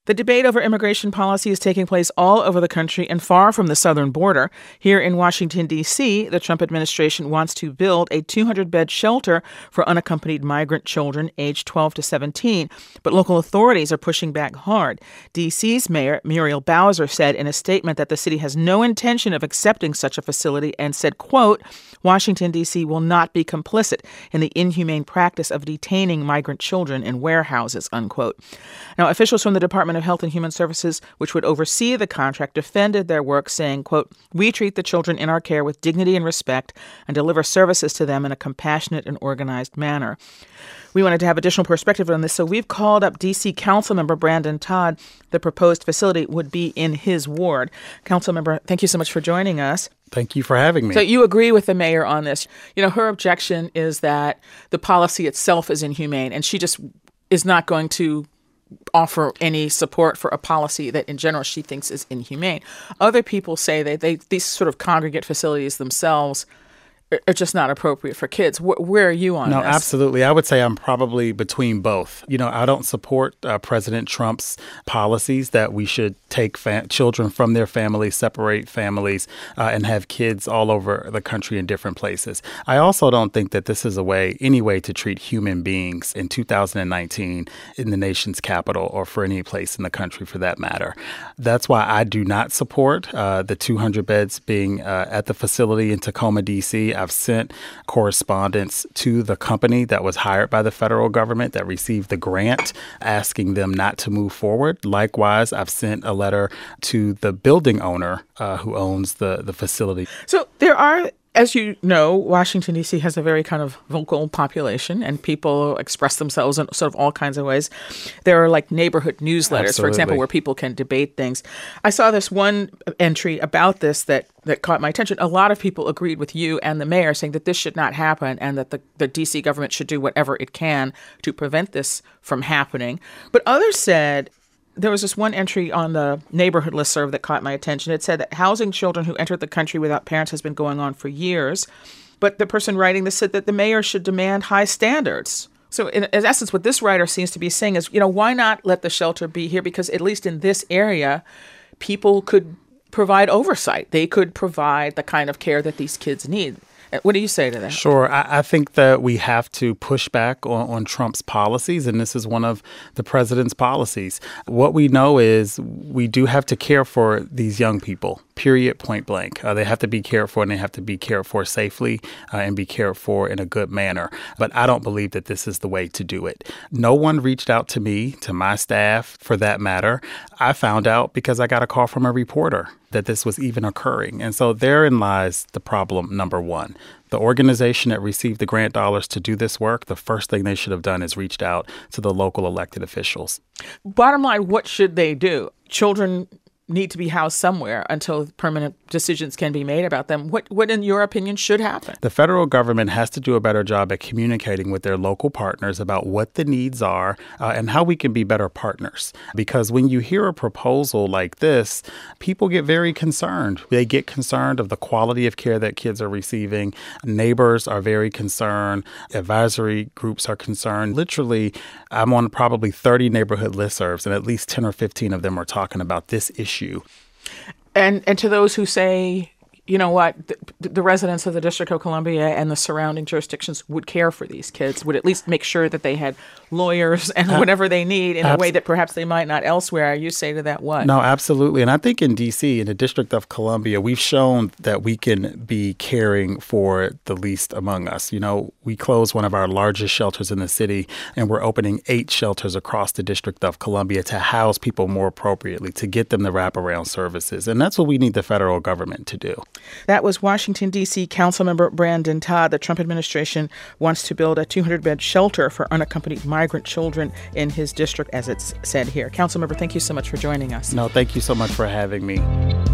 The debate over immigration policy is taking place all over the country and far from the southern border. Here in Washington, D.C., the Trump administration wants to build a 200-bed shelter for unaccompanied migrant children aged 12 to 17. But local authorities are pushing back hard. D.C.'s Mayor Muriel Bowser said in a statement that the city has no intention of accepting such a facility and said, quote, Washington, D.C. will not be complicit in the inhumane practice of detaining migrant children in warehouses, unquote. Now, officials from the Department of Health and Human Services, which would oversee the contract, defended their work, saying, quote, we treat the children in our care with dignity and respect and deliver services to them in a compassionate and organized manner. We wanted to have additional perspective on this, so we've called up D.C. Councilmember Brandon Todd. The proposed facility would be in his ward. Councilmember, thank you so much for joining us. Thank you for having me. So you agree with the mayor on this. You know, her objection is that the policy itself is inhumane, and she just is not going to offer any support for a policy that in general she thinks is inhumane. Other people say that these sort of congregate facilities themselves are just not appropriate for kids. Where are you on this? No, absolutely. I would say I'm probably between both. You know, I don't support President Trump's policies that we should take children from their families, separate families, and have kids all over the country in different places. I also don't think that this is any way to treat human beings in 2019 in the nation's capital or for any place in the country for that matter. That's why I do not support the 200 beds being at the facility in Tacoma, D.C. I've sent correspondence to the company that was hired by the federal government that received the grant, asking them not to move forward. Likewise, I've sent a letter to the building owner who owns the facility. So there are, as you know, Washington, D.C. has a very kind of vocal population, and people express themselves in sort of all kinds of ways. There are like neighborhood newsletters, Absolutely. For example, where people can debate things. I saw this one entry about this that caught my attention. A lot of people agreed with you and the mayor, saying that this should not happen and that the D.C. government should do whatever it can to prevent this from happening. But others said, there was this one entry on the neighborhood listserv that caught my attention. It said that housing children who entered the country without parents has been going on for years. But the person writing this said that the mayor should demand high standards. So in essence, what this writer seems to be saying is, you know, why not let the shelter be here? Because at least in this area, people could provide oversight. They could provide the kind of care that these kids need. What do you say to that? Sure. I think that we have to push back on Trump's policies, and this is one of the president's policies. What we know is we do have to care for these young people, period, point blank. They have to be cared for, and they have to be cared for safely and be cared for in a good manner. But I don't believe that this is the way to do it. No one reached out to me, to my staff, for that matter. I found out because I got a call from a reporter that this was even occurring. And so therein lies the problem, number one. The organization that received the grant dollars to do this work, the first thing they should have done is reached out to the local elected officials. Bottom line, what should they do? Children need to be housed somewhere until permanent decisions can be made about them. What, in your opinion, should happen? The federal government has to do a better job at communicating with their local partners about what the needs are and how we can be better partners. Because when you hear a proposal like this, people get very concerned. They get concerned of the quality of care that kids are receiving. Neighbors are very concerned. Advisory groups are concerned. Literally, I'm on probably 30 neighborhood listservs, and at least 10 or 15 of them are talking about this issue. And to those who say, you know what, the residents of the District of Columbia and the surrounding jurisdictions would care for these kids, would at least make sure that they had lawyers and whatever they need in a way that perhaps they might not elsewhere. You say to that what? No, absolutely. And I think in D.C., in the District of Columbia, we've shown that we can be caring for the least among us. You know, we closed one of our largest shelters in the city, and we're opening 8 shelters across the District of Columbia to house people more appropriately, to get them the wraparound services. And that's what we need the federal government to do. That was Washington, D.C. Councilmember Brandon Todd. The Trump administration wants to build a 200-bed shelter for unaccompanied migrant children in his district, as it's said here. Councilmember, thank you so much for joining us. No, thank you so much for having me.